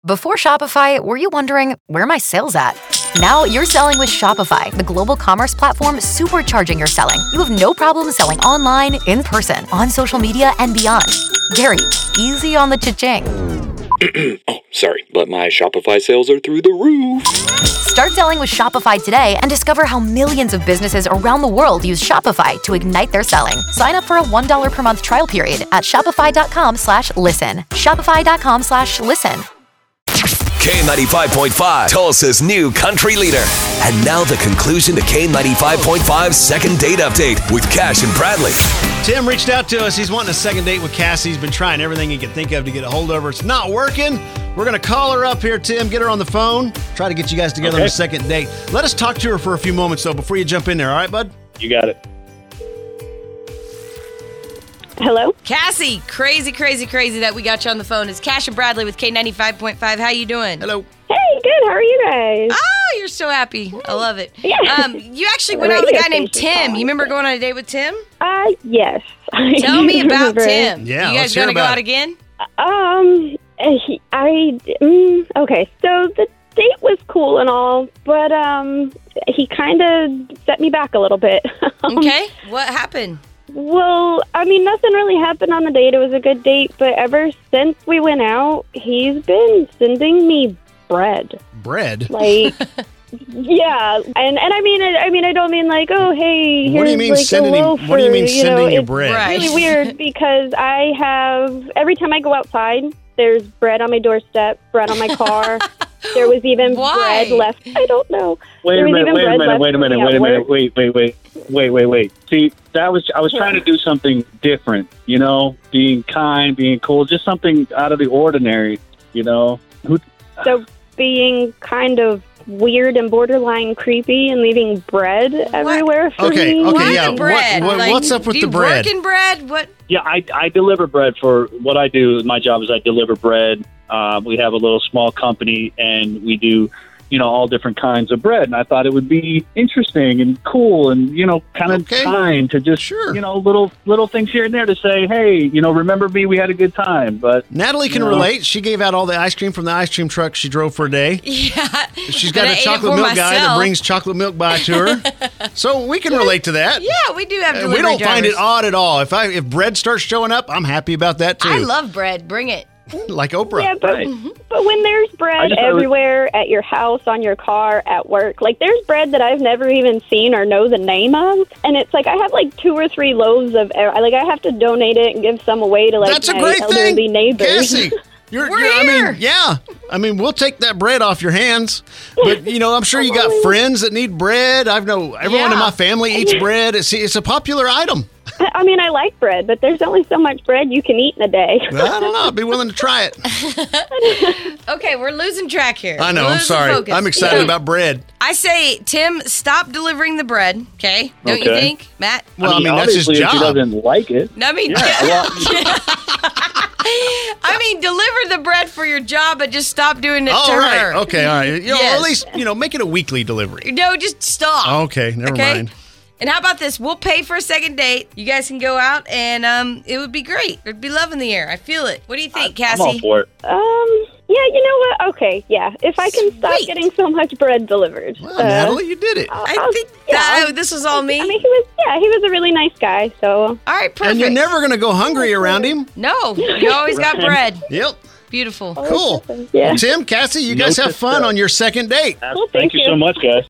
Before Shopify, were you wondering, where are my sales at? Now you're selling with Shopify, the global commerce platform supercharging your selling. You have no problem selling online, in person, on social media, and beyond. Gary, easy on the cha-ching. Oh, sorry, but my Shopify sales are through the roof. Start selling with Shopify today and discover how millions of businesses around the world use Shopify to ignite their selling. Sign up for a $1 per month trial period at shopify.com/listen. Shopify.com/listen. K95.5, Tulsa's new country leader. And now the conclusion to K95.5's second date update with Cash and Bradley. Tim reached out to us. He's wanting a second date with Cassie. He's been trying everything he can think of to get a hold of her. It's not working. We're going to call her up here, Tim, get her on the phone, try to get you guys together on a second date. Let us talk to her for a few moments, though, before you jump in there. All right, bud? You got it. Hello? Cassie, crazy that we got you on the phone. It's Cash and Bradley with K95.5. How you doing? Hello. Hey, good. How are you guys? Oh, you're so happy. I love it. Yeah. You actually went out with a guy named Tim. You remember going on a date with Tim? Yes. Tell me about Tim. Yeah, you guys gonna go out again? Okay, so the date was cool and all, but he kind of set me back a little bit. Okay, what happened? Well, I mean, nothing really happened on the date. It was a good date, but ever since we went out, he's been sending me bread. Bread? Like, yeah, and I mean, I don't mean like, oh, hey, here's What do you mean like sending? a What do you mean loafer, sending you it's bread? Right. really weird because I have, every time I go outside, there's bread on my doorstep, bread on my car. There was even Why? bread left. I don't know. Wait a minute. See, I was trying to do something different, you know, being kind, being cool, just something out of the ordinary, you know. So being kind of weird and borderline creepy and leaving bread everywhere for me. Okay, yeah. Bread? What's up with do the you bread? work in bread? What? Yeah, I deliver bread for what I do. My job is I deliver bread. We have a little small company, and we do, you know, all different kinds of bread. And I thought it would be interesting and cool and, you know, kind of kind to just, you know, little things here and there to say, hey, you know, remember me? We had a good time. But Natalie can relate. She gave out all the ice cream from the ice cream truck she drove for a day. Yeah. She's got a chocolate milk guy that brings chocolate milk by to her. So we can relate to that. Yeah, we do have delivery We don't find drivers. it odd at all. If bread starts showing up, I'm happy about that too. I love bread. Bring it. Like Oprah. Yeah, but when there's bread everywhere at your house, on your car, at work, like there's bread that I've never even seen or know the name of, and it's like I have like 2 or 3 loaves of, like I have to donate it and give some away to like That's a my great elderly thing, neighbors. Cassie. I mean, we'll take that bread off your hands. But, you know, I'm sure you got friends that need bread. I know everyone in my family eats bread. It's a popular item. I mean, I like bread, but there's only so much bread you can eat in a day. I don't know. I'd be willing to try it. Okay, we're losing track here. I know. We're I'm losing sorry. focus. I'm excited about bread. I say, Tim, stop delivering the bread, okay? Don't you think, Matt? Well, I mean that's his obviously, job. if he doesn't like it. I mean, I mean, deliver the bread for your job, but just stop doing it to her. Okay, all right. You know, Yes. or at least, you know, make it a weekly delivery. No, just stop. Okay, never mind. And how about this? We'll pay for a second date. You guys can go out, and it would be great. It'd be love in the air. I feel it. What do you think, Cassie? I'm all for it. Yeah, you know what? Okay, yeah. If I can stop getting so much bread delivered. Well, Natalie, you did it. I think this was all me. I mean, he was a really nice guy, so. All right, perfect. And you're never going to go hungry around him. No, you always got bread. Yep. Beautiful. Cool. Yeah. Tim, Cassie, you guys have fun on your second date. Thank you so much, guys.